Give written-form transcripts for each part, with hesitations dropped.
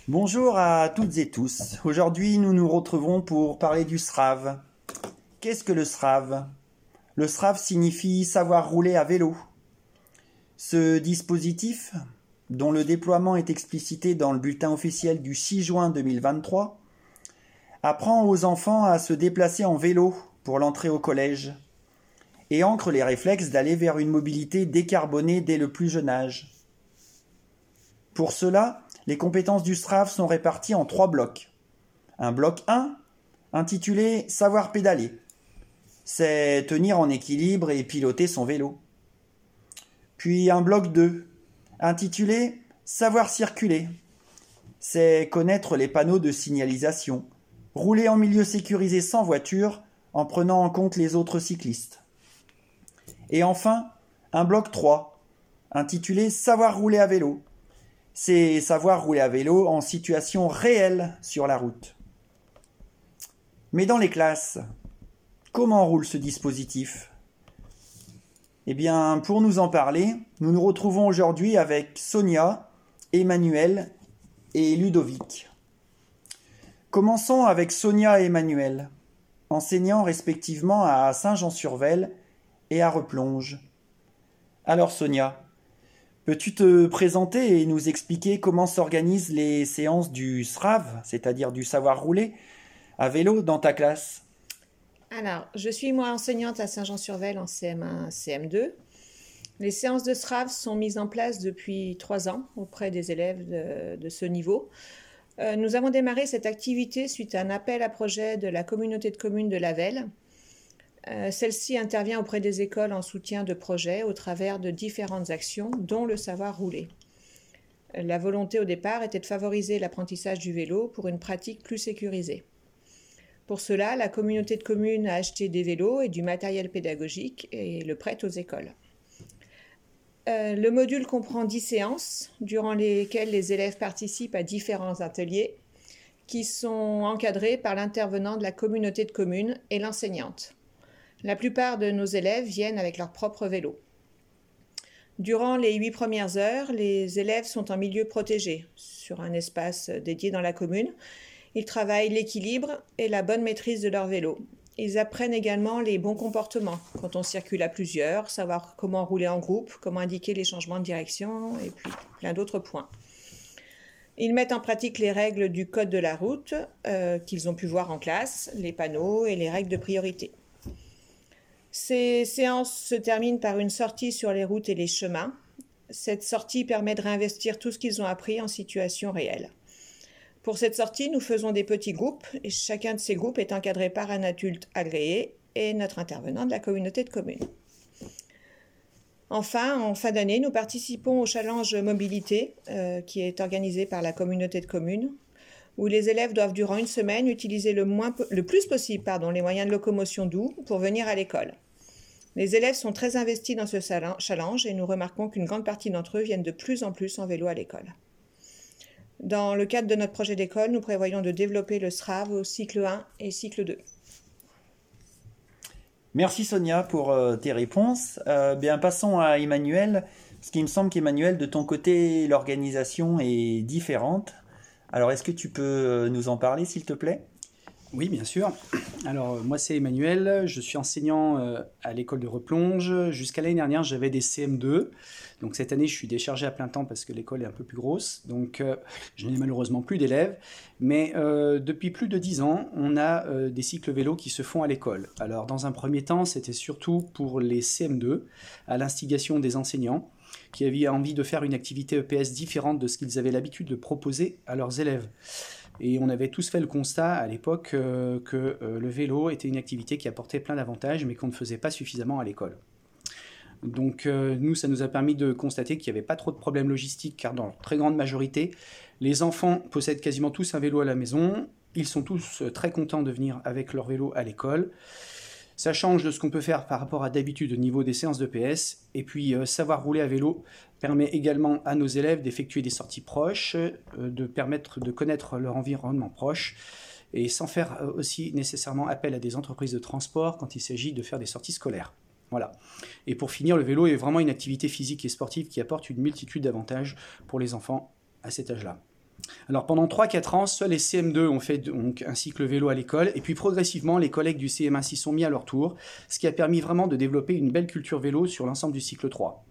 Bonjour à toutes et tous. Aujourd'hui, nous nous retrouvons pour parler du SRAV. Qu'est-ce que le SRAV? Le SRAV signifie savoir rouler à vélo. Ce dispositif, dont le déploiement est explicité dans le bulletin officiel du 6 juin 2023, apprend aux enfants à se déplacer en vélo pour l'entrée au collège et ancre les réflexes d'aller vers une mobilité décarbonée dès le plus jeune âge. Pour cela, les compétences du SRAV sont réparties en 3 blocs. Un bloc 1, intitulé « Savoir pédaler ». C'est tenir en équilibre et piloter son vélo. Puis un bloc 2, intitulé « Savoir circuler ». C'est connaître les panneaux de signalisation, rouler en milieu sécurisé sans voiture en prenant en compte les autres cyclistes. Et enfin, un bloc 3, intitulé « Savoir rouler à vélo ». C'est savoir rouler à vélo en situation réelle sur la route. Mais dans les classes, comment roule ce dispositif? Eh bien, pour nous en parler, nous nous retrouvons aujourd'hui avec Sonia, Emmanuel et Ludovic. Commençons avec Sonia et Emmanuel, enseignants respectivement à Saint-Jean-sur-Vesle et à Replonge. Alors Sonia, peux-tu te présenter et nous expliquer comment s'organisent les séances du SRAV, c'est-à-dire du savoir rouler, à vélo dans ta classe? Alors, je suis moi enseignante à Saint-Jean-sur-Vesle en CM1, CM2. Les séances de SRAV sont mises en place depuis 3 ans auprès des élèves de ce niveau. Nous avons démarré cette activité suite à un appel à projet de la communauté de communes de la Vesle. Celle-ci intervient auprès des écoles en soutien de projets au travers de différentes actions, dont le savoir rouler. La volonté au départ était de favoriser l'apprentissage du vélo pour une pratique plus sécurisée. Pour cela, la communauté de communes a acheté des vélos et du matériel pédagogique et le prête aux écoles. Le module comprend 10 séances, durant lesquelles les élèves participent à différents ateliers qui sont encadrés par l'intervenant de la communauté de communes et l'enseignante. La plupart de nos élèves viennent avec leur propre vélo. Durant les 8 premières heures, les élèves sont en milieu protégé, sur un espace dédié dans la commune. Ils travaillent l'équilibre et la bonne maîtrise de leur vélo. Ils apprennent également les bons comportements quand on circule à plusieurs, savoir comment rouler en groupe, comment indiquer les changements de direction et puis plein d'autres points. Ils mettent en pratique les règles du code de la route qu'ils ont pu voir en classe, les panneaux et les règles de priorité. Ces séances se terminent par une sortie sur les routes et les chemins. Cette sortie permet de réinvestir tout ce qu'ils ont appris en situation réelle. Pour cette sortie, nous faisons des petits groupes et chacun de ces groupes est encadré par un adulte agréé et notre intervenant de la communauté de communes. Enfin, en fin d'année, nous participons au challenge mobilité qui est organisé par la communauté de communes, où les élèves doivent durant une semaine utiliser le plus possible les moyens de locomotion doux pour venir à l'école. Les élèves sont très investis dans ce challenge et nous remarquons qu'une grande partie d'entre eux viennent de plus en plus en vélo à l'école. Dans le cadre de notre projet d'école, nous prévoyons de développer le SRAV au cycle 1 et cycle 2. Merci Sonia pour tes réponses. Bien, passons à Emmanuel, parce qu'il me semble qu'Emmanuel, de ton côté, l'organisation est différente. Alors, est-ce que tu peux nous en parler, s'il te plaît? Oui, bien sûr. Alors, moi, c'est Emmanuel. Je suis enseignant à l'école de Replonge. Jusqu'à l'année dernière, j'avais des CM2. Donc, cette année, je suis déchargé à plein temps parce que l'école est un peu plus grosse. Donc, je n'ai malheureusement plus d'élèves. Mais depuis plus de 10 ans, on a des cycles vélo qui se font à l'école. Alors, dans un premier temps, c'était surtout pour les CM2, à l'instigation des enseignants, qui avaient envie de faire une activité EPS différente de ce qu'ils avaient l'habitude de proposer à leurs élèves. Et on avait tous fait le constat à l'époque que le vélo était une activité qui apportait plein d'avantages, mais qu'on ne faisait pas suffisamment à l'école. Donc nous, ça nous a permis de constater qu'il n'y avait pas trop de problèmes logistiques, car dans leur très grande majorité, les enfants possèdent quasiment tous un vélo à la maison. Ils sont tous très contents de venir avec leur vélo à l'école. Ça change de ce qu'on peut faire par rapport à d'habitude au niveau des séances de PS. Et puis, savoir rouler à vélo permet également à nos élèves d'effectuer des sorties proches, de permettre de connaître leur environnement proche, et sans faire aussi nécessairement appel à des entreprises de transport quand il s'agit de faire des sorties scolaires. Voilà. Et pour finir, le vélo est vraiment une activité physique et sportive qui apporte une multitude d'avantages pour les enfants à cet âge-là. Alors pendant 3-4 ans, seuls les CM2 ont fait donc un cycle vélo à l'école, et puis progressivement, les collègues du CM1 s'y sont mis à leur tour, ce qui a permis vraiment de développer une belle culture vélo sur l'ensemble du cycle 3.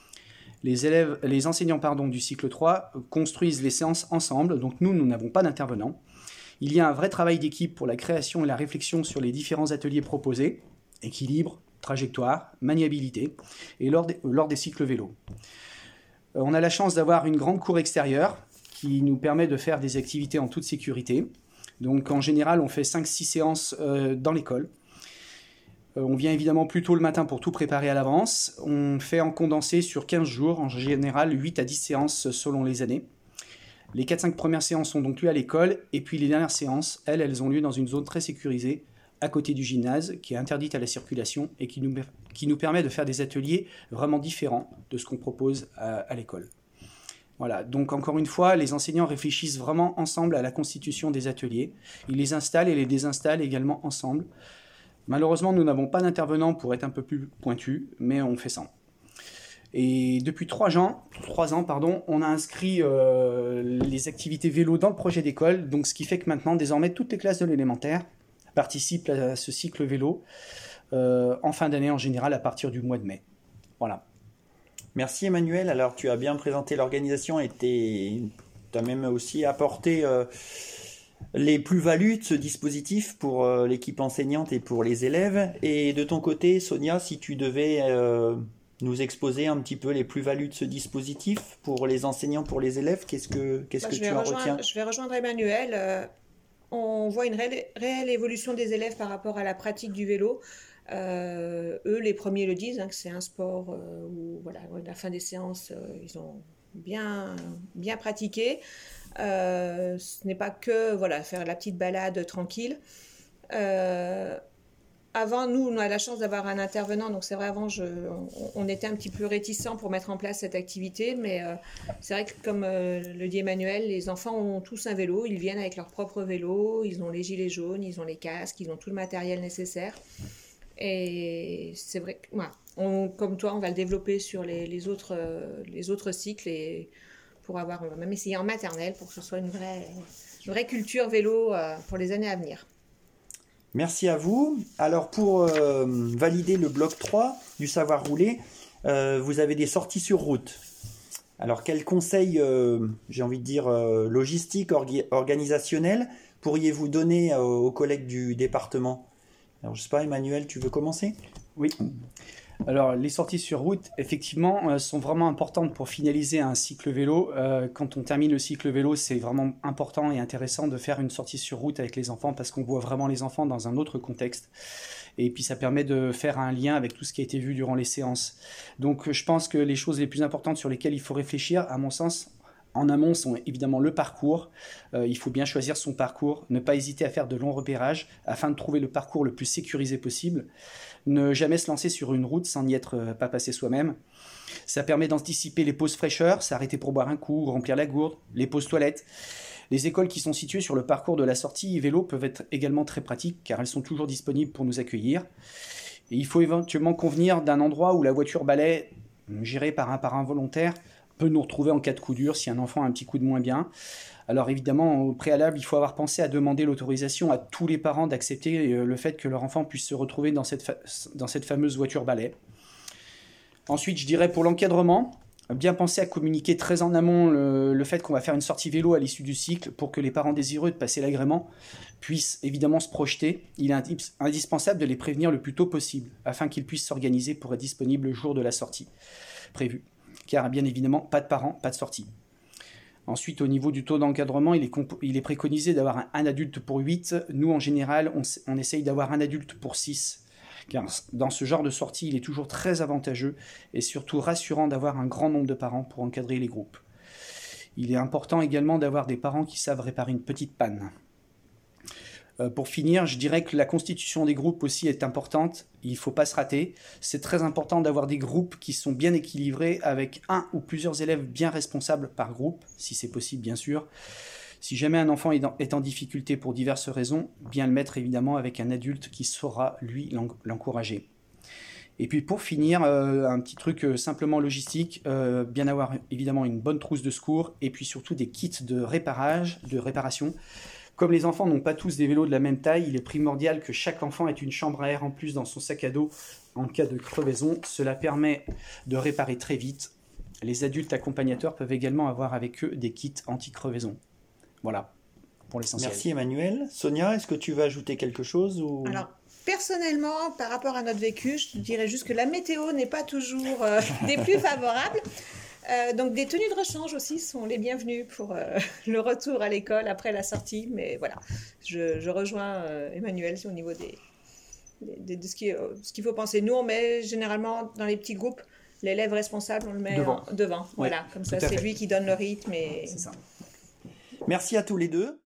Les enseignants du cycle 3 construisent les séances ensemble, donc nous n'avons pas d'intervenants. Il y a un vrai travail d'équipe pour la création et la réflexion sur les différents ateliers proposés, équilibre, trajectoire, maniabilité, et lors des cycles vélo. On a la chance d'avoir une grande cour extérieure qui nous permet de faire des activités en toute sécurité. Donc en général, on fait 5-6 séances dans l'école. On vient évidemment plus tôt le matin pour tout préparer à l'avance. On fait en condensé sur 15 jours, en général 8 à 10 séances selon les années. Les 4-5 premières séances sont donc lieu à l'école, et puis les dernières séances, elles ont lieu dans une zone très sécurisée, à côté du gymnase, qui est interdite à la circulation et qui nous permet de faire des ateliers vraiment différents de ce qu'on propose à l'école. Voilà, donc encore une fois, les enseignants réfléchissent vraiment ensemble à la constitution des ateliers. Ils les installent et les désinstallent également ensemble. Malheureusement, nous n'avons pas d'intervenants pour être un peu plus pointus, mais on fait ça. Et depuis 3 ans, on a inscrit les activités vélo dans le projet d'école, donc ce qui fait que maintenant, désormais, toutes les classes de l'élémentaire participent à ce cycle vélo en fin d'année en général à partir du mois de mai. Voilà. Merci Emmanuel. Alors tu as bien présenté l'organisation et tu as même aussi apporté les plus-values de ce dispositif pour l'équipe enseignante et pour les élèves. Et de ton côté, Sonia, si tu devais nous exposer un petit peu les plus-values de ce dispositif pour les enseignants, pour les élèves, qu'est-ce que tu en retiens? Je vais rejoindre Emmanuel. On voit une réelle évolution des élèves par rapport à la pratique du vélo. Eux, les premiers le disent, que c'est un sport où voilà, à la fin des séances, ils ont bien pratiqué. Ce n'est pas que faire la petite balade tranquille. Avant, nous, on a la chance d'avoir un intervenant, donc c'est vrai, avant, on était un petit peu réticents pour mettre en place cette activité, mais c'est vrai que, comme le dit Emmanuel, les enfants ont tous un vélo, ils viennent avec leur propre vélo, ils ont les gilets jaunes, ils ont les casques, ils ont tout le matériel nécessaire. Et c'est vrai que, comme toi, on va le développer sur les autres cycles, et on va même essayer en maternelle pour que ce soit une vraie culture vélo pour les années à venir. Merci à vous. Alors pour valider le bloc 3 du savoir rouler, vous avez des sorties sur route. Alors quels conseils, j'ai envie de dire, logistiques, organisationnels, pourriez-vous donner aux collègues du département? Alors je ne sais pas, Emmanuel, tu veux commencer? Oui. Alors les sorties sur route, effectivement, sont vraiment importantes pour finaliser un cycle vélo. Quand on termine le cycle vélo, c'est vraiment important et intéressant de faire une sortie sur route avec les enfants parce qu'on voit vraiment les enfants dans un autre contexte. Et puis ça permet de faire un lien avec tout ce qui a été vu durant les séances. Donc je pense que les choses les plus importantes sur lesquelles il faut réfléchir, à mon sens, en amont, sont évidemment le parcours. Il faut bien choisir son parcours, ne pas hésiter à faire de longs repérages afin de trouver le parcours le plus sécurisé possible. Ne jamais se lancer sur une route sans n'y être pas passé soi-même. Ça permet d'anticiper les pauses fraîcheur, s'arrêter pour boire un coup, remplir la gourde, les pauses toilettes. Les écoles qui sont situées sur le parcours de la sortie vélo peuvent être également très pratiques car elles sont toujours disponibles pour nous accueillir. Et il faut éventuellement convenir d'un endroit où la voiture balai, gérée par un parrain volontaire, peut nous retrouver en cas de coup dur si un enfant a un petit coup de moins bien. Alors évidemment, au préalable, il faut avoir pensé à demander l'autorisation à tous les parents d'accepter le fait que leur enfant puisse se retrouver dans cette fameuse voiture balai. Ensuite, je dirais pour l'encadrement, bien penser à communiquer très en amont le fait qu'on va faire une sortie vélo à l'issue du cycle pour que les parents désireux de passer l'agrément puissent évidemment se projeter. Il est indispensable de les prévenir le plus tôt possible afin qu'ils puissent s'organiser pour être disponibles le jour de la sortie prévue. Car bien évidemment, pas de parents, pas de sortie. Ensuite, au niveau du taux d'encadrement, il est préconisé d'avoir un adulte pour 8. Nous, en général, on essaye d'avoir un adulte pour 6. Car dans ce genre de sortie, il est toujours très avantageux et surtout rassurant d'avoir un grand nombre de parents pour encadrer les groupes. Il est important également d'avoir des parents qui savent réparer une petite panne. Pour finir, je dirais que la constitution des groupes aussi est importante. Il ne faut pas se rater. C'est très important d'avoir des groupes qui sont bien équilibrés avec un ou plusieurs élèves bien responsables par groupe, si c'est possible bien sûr. Si jamais un enfant est en difficulté pour diverses raisons, bien le mettre évidemment avec un adulte qui saura lui l'encourager. Et puis pour finir, un petit truc simplement logistique, bien avoir évidemment une bonne trousse de secours et puis surtout des kits de réparation. Comme les enfants n'ont pas tous des vélos de la même taille, il est primordial que chaque enfant ait une chambre à air en plus dans son sac à dos en cas de crevaison. Cela permet de réparer très vite. Les adultes accompagnateurs peuvent également avoir avec eux des kits anti-crevaison. Voilà, pour l'essentiel. Merci Emmanuel. Sonia, est-ce que tu veux ajouter quelque chose ou... Alors, personnellement, par rapport à notre vécu, je dirais juste que la météo n'est pas toujours des plus favorables. Donc des tenues de rechange aussi sont les bienvenues pour le retour à l'école après la sortie. Mais voilà, je rejoins Emmanuel au niveau de ce qu'il faut penser. Nous, on met généralement dans les petits groupes l'élève responsable, on le met devant. Oui, Voilà, comme ça, c'est lui qui donne le rythme. C'est ça. Merci à tous les deux.